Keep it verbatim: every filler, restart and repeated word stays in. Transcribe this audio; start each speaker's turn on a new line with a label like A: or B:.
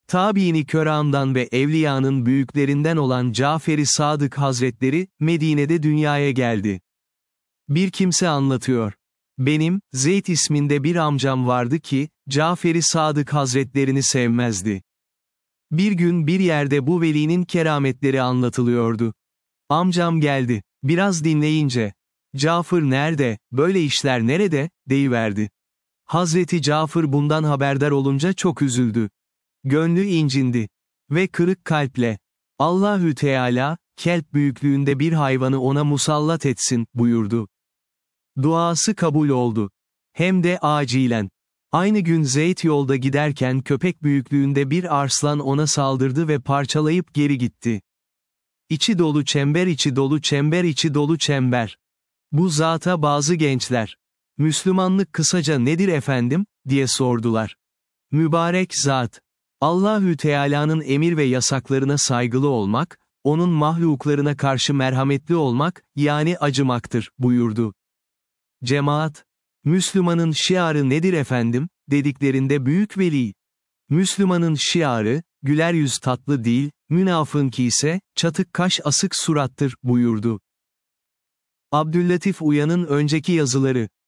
A: Tabiini Köram'dan ve Evliya'nın büyüklerinden olan Cafer-i Sadık Hazretleri, Medine'de dünyaya geldi. Bir kimse anlatıyor. Benim, Zeyd isminde bir amcam vardı ki, Cafer-i Sadık Hazretlerini sevmezdi. Bir gün bir yerde bu velinin kerametleri anlatılıyordu. Amcam geldi, biraz dinleyince, Cafer nerede, böyle işler nerede, deyiverdi. Hazreti Cafer bundan haberdar olunca çok üzüldü. Gönlü incindi. Ve kırık kalple, Allahü Teala, kelp büyüklüğünde bir hayvanı ona musallat etsin, buyurdu. Duası kabul oldu. Hem de acilen. Aynı gün Zeyd yolda giderken köpek büyüklüğünde bir arslan ona saldırdı ve parçalayıp geri gitti. İçi dolu çember içi dolu çember içi dolu çember. Bu zata bazı gençler, Müslümanlık kısaca nedir efendim, diye sordular. Mübarek zat, Allahü Teala'nın emir ve yasaklarına saygılı olmak, onun mahluklarına karşı merhametli olmak, yani acımaktır, buyurdu. Cemaat, Müslümanın şiarı nedir efendim, dediklerinde büyük veli. Müslümanın şiarı, güler yüz tatlı dil, münafınki ise, çatık kaş asık surattır, buyurdu. Abdüllatif Uyan'ın önceki yazıları.